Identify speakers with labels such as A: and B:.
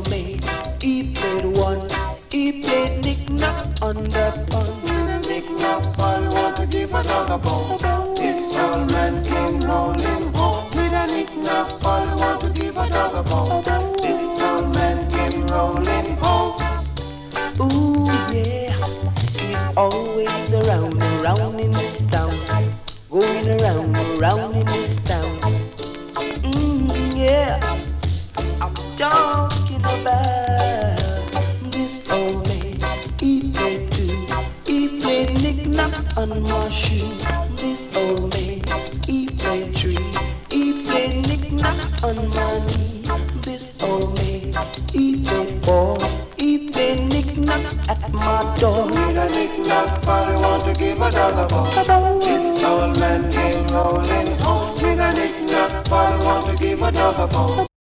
A: old man, he played one. He played knick-knack on the pond.
B: Knick-knack, I want to give a dog a bone. This old man came rolling home with a knick-knack, I want to give a dog a bone. This old man came rolling home.
A: Ooh yeah, he's always around in this town, going around in this town. Yeah, I'm talking about this old man. He played two, he played knick-knack on my shoe. This old man, he played three, he played knick-knack on my knee. This old man, he played four, he played knick-knack at my door.
B: With a knick-knack, I want to give a dog a bone. This old man came rolling home with a knick-knack, I want to give a dog a bone.